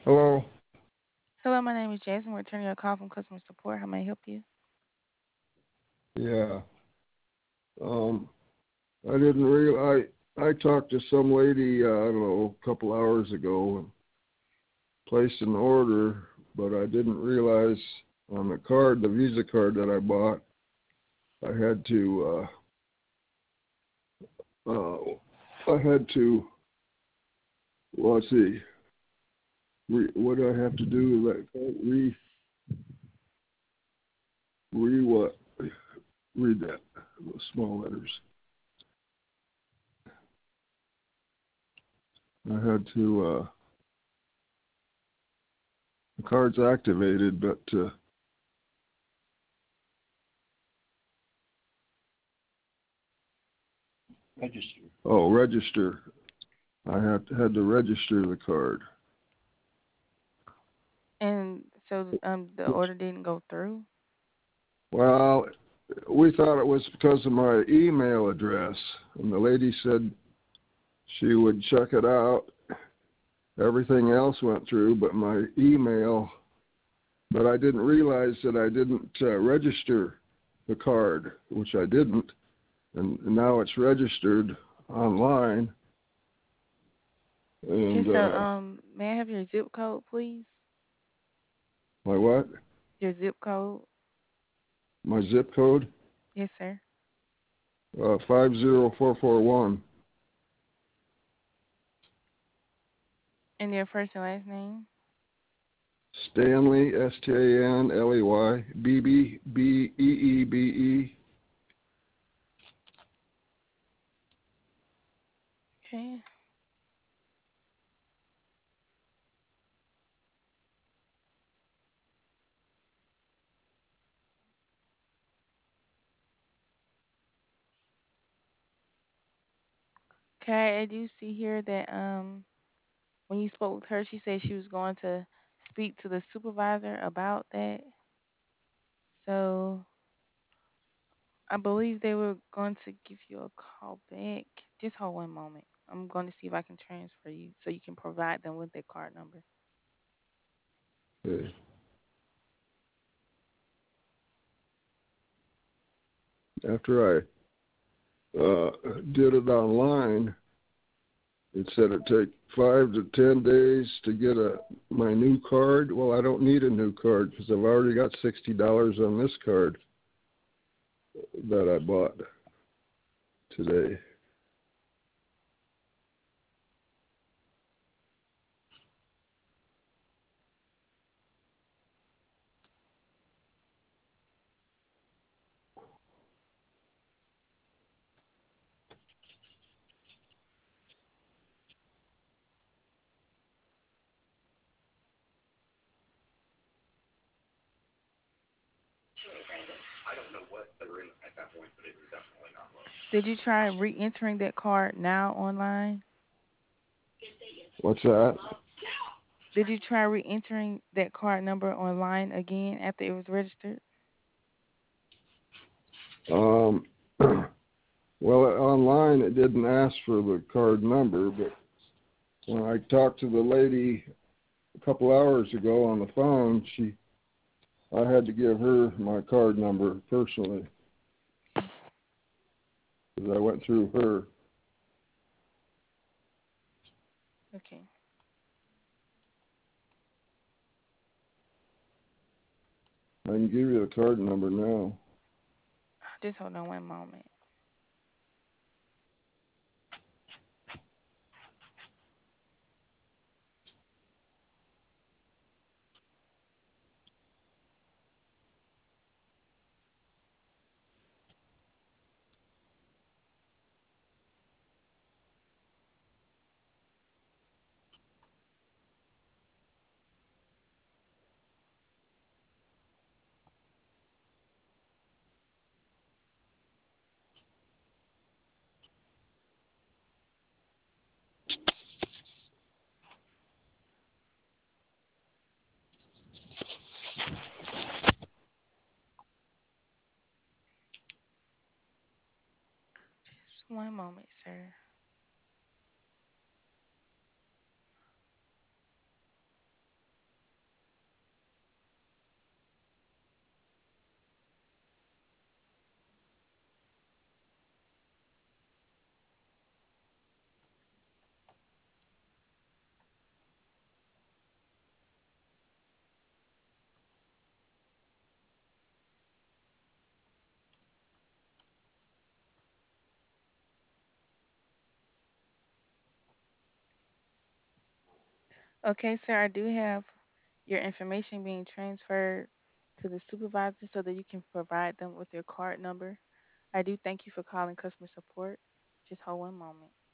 Hello. Hello, my name is Jason. We're returning your call from customer support. How may I help you? Yeah. Um, I didn't realize I talked to some lady. I don't know, a couple hours ago, and placed an order, but I didn't realize on the card, the Visa card that I bought, I had to. I had to. Well, let's see. What do I have to do? What? Read that. Those small letters. I had to. The card's activated, but Register. register. I had to register the card. And so the order didn't go through? Well, we thought it was because of my email address, and the lady said she would check it out. Everything else went through, but my email. But I didn't realize that I didn't register the card, which I didn't, and now it's registered online. Okay, And so may I have your zip code, please? my what? Your zip code? My zip code? Yes, sir. 50441. And your first and last name? Stanley, Stanley, Beebe. Okay. Okay, I do see here that when you spoke with her, she said she was going to speak to the supervisor about that. So I believe they were going to give you a call back. Just hold one moment. I'm going to see if I can transfer you so you can provide them with their card number. Okay. After I did it online, it said it'd take 5 to 10 days to get my new card. Well, I don't need a new card because I've already got $60 on this card that I bought today. Did you try re-entering that card now online? What's that? Did you try re-entering that card number online again after it was registered? Um, well, online it didn't ask for the card number, but when I talked to the lady a couple hours ago on the phone, I had to give her my card number personally because I went through her. Okay. I can give you the card number now. Just hold on one moment. Okay, sir, I do have your information being transferred to the supervisor so that you can provide them with your card number. I do thank you for calling customer support. Just hold one moment.